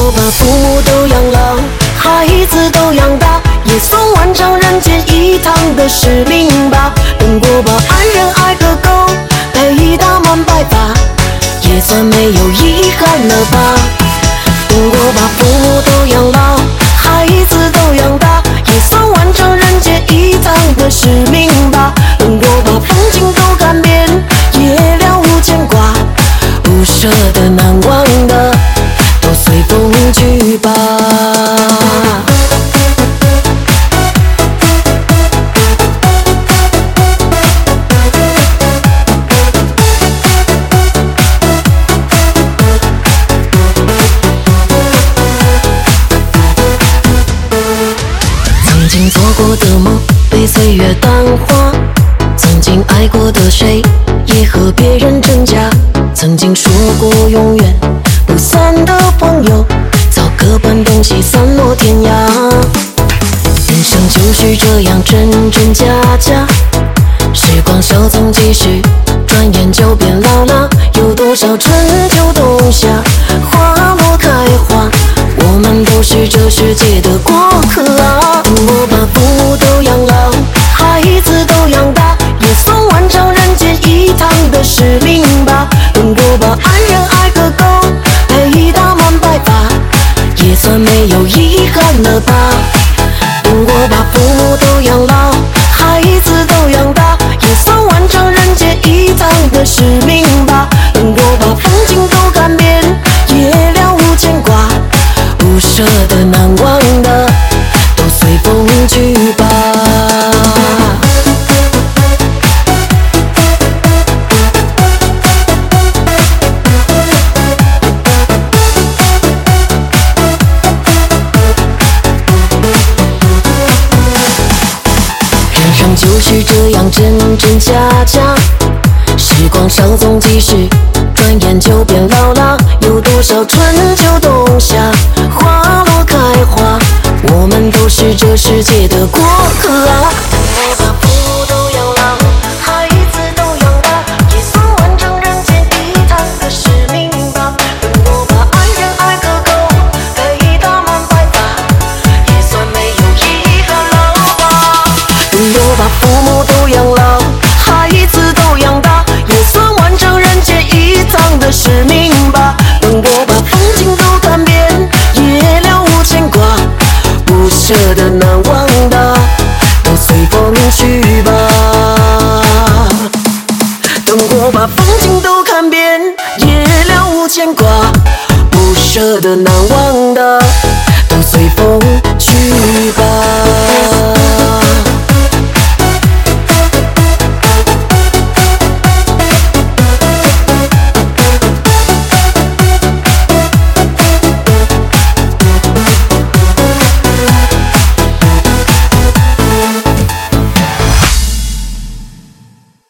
我把父母都养老，孩子都养大，也算完成人间一趟的使命吧。等我把爱人爱个够，陪他满白发，也算没有遗憾了吧。等我把父母都养老，孩子都养大，也算完成人间一趟的使命吧。等我把风景都看遍，也了无牵挂，不舍得难忘的都随风去吧。曾经做过的梦被岁月淡化，曾经爱过的谁也和别人挣扎，曾经说过永远不散的朋友，早各奔东西散落天涯。人生就是这样真真假假，时光稍纵即逝，转眼就变老了。有多少春秋冬夏，花落开花，我们都是这世界的过客啊。等我把父母都养老，孩子都养大，也算完成人间一趟的使命吧。等我把爱人爱个够，陪他满白发，也算没有遗憾了吧。等我把父母都养老，孩子都养大，也算完成人间一趟的使命吧。等我把风景都看遍，也了无牵挂，不舍得难忘的都随风去吧。人生就是这样真真假假，时光稍纵即逝，转眼就变老了。有多少春秋冬夏，花落开花，我们都是这世界的过客啊。我把父母都养老，孩子都养大，也算完成人间一趟的使命吧。等我把爱人爱个够，陪他满白发，也算没有遗憾了吧。等我把父母都养老，孩子都养大，也算完成人间一趟的使命吧。等我把风景都看遍，也了无牵挂，不舍得难忘的都随风去吧。等我把风景都看遍，也了无牵挂，不舍得难忘的